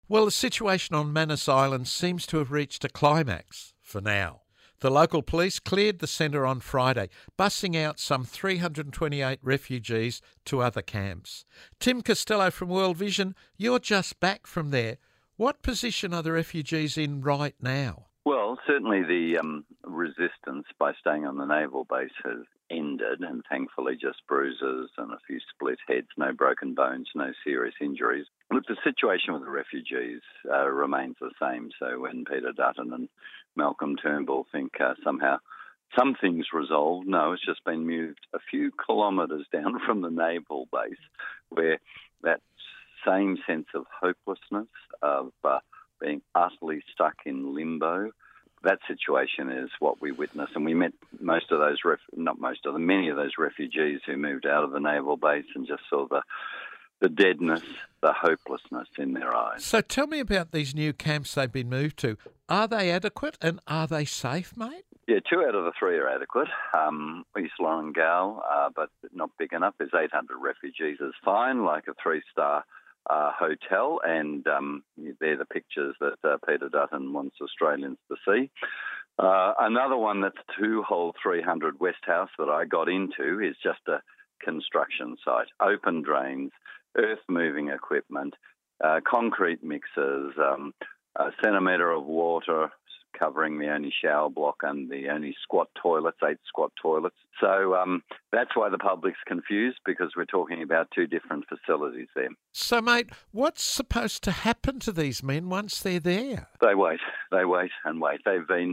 Well, the situation on Manus Island seems to have reached a climax for now. The local police cleared the centre on Friday, bussing out some 328 refugees to other camps. Tim Costello from World Vision, you're just back from there. What position are the refugees in right now? Well, certainly the resistance by staying on the naval base has ended, and thankfully just bruises and a few split heads, no broken bones, no serious injuries. Look, the situation with the refugees remains the same. So when Peter Dutton and Malcolm Turnbull think somehow something's resolved, no, it's just been moved a few kilometres down from the naval base, where that same sense of hopelessness, of being utterly stuck in limbo, that situation is what we witness. And we met many of those refugees who moved out of the naval base and just saw the deadness, the hopelessness in their eyes. So tell me about these new camps they've been moved to. Are they adequate and are they safe, mate? Yeah, 2 out of the 3 are adequate. East Lorengau, but not big enough. There's 800 refugees. Is fine, like a 3-star hotel, and they're the pictures that Peter Dutton wants Australians to see. Another one that's 300 West House that I got into is just a construction site, open drains, earth-moving equipment, concrete mixers, a centimetre of water covering the only shower block and the only 8 squat toilets. So that's why the public's confused, because we're talking about 2 different facilities there. So, mate, what's supposed to happen to these men once they're there? They wait and wait. They've been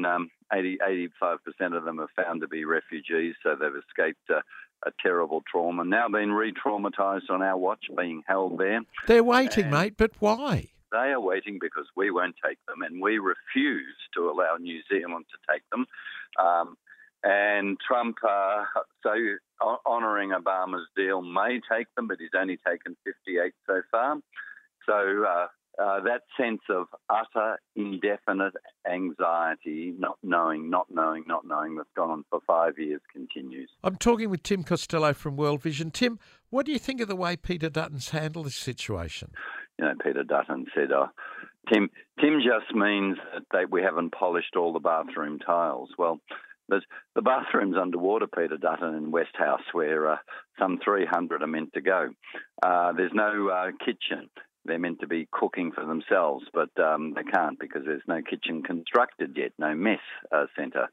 85% of them are found to be refugees, so they've escaped a terrible trauma, now been re-traumatised on our watch, being held there. They're waiting, mate, but why? They are waiting because we won't take them, and we refuse to allow New Zealand to take them. And Trump, honouring Obama's deal, may take them, but he's only taken 58 so far. So that sense of utter, indefinite anxiety, not knowing that's gone on for 5 years continues. I'm talking with Tim Costello from World Vision. Tim, what do you think of the way Peter Dutton's handled this situation? You know, Peter Dutton said, Tim just means that we haven't polished all the bathroom tiles. Well, there's the bathrooms underwater, Peter Dutton, in West House, where some 300 are meant to go. There's no kitchen. They're meant to be cooking for themselves, but they can't because there's no kitchen constructed yet, no mess centre.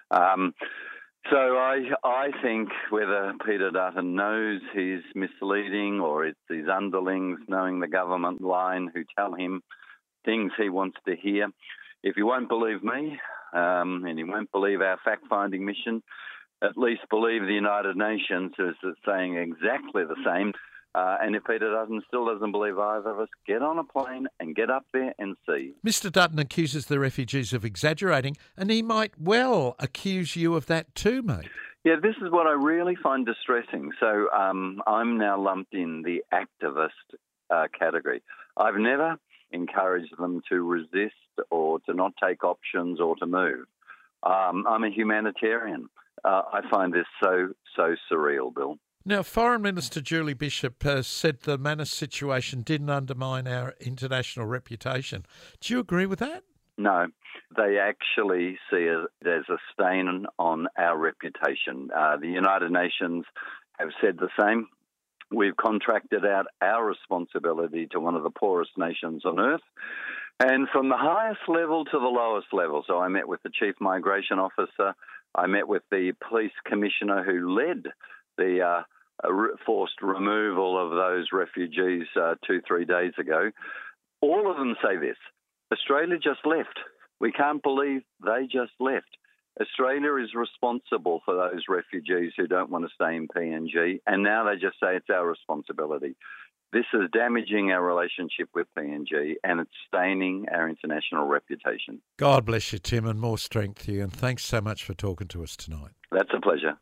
So I think whether Peter Dutton knows he's misleading or it's his underlings knowing the government line who tell him things he wants to hear. If you won't believe me and you won't believe our fact-finding mission, at least believe the United Nations is saying exactly the same. And if Peter Dutton still doesn't believe either of us, get on a plane and get up there and see. Mr Dutton accuses the refugees of exaggerating, and he might well accuse you of that too, mate. Yeah, this is what I really find distressing. So I'm now lumped in the activist category. I've never encouraged them to resist or to not take options or to move. I'm a humanitarian. I find this so surreal, Bill. Now, Foreign Minister Julie Bishop said the Manus situation didn't undermine our international reputation. Do you agree with that? No, they actually see it as a stain on our reputation. The United Nations have said the same. We've contracted out our responsibility to one of the poorest nations on earth. And from the highest level to the lowest level. So I met with the Chief Migration Officer. I met with the Police Commissioner who led the forced removal of those refugees 2-3 days ago. All of them say this: Australia just left. We can't believe they just left. Australia is responsible for those refugees who don't want to stay in PNG, and now they just say it's our responsibility. This is damaging our relationship with PNG, and it's staining our international reputation. God bless you, Tim, and more strength to you, and thanks so much for talking to us tonight. That's a pleasure.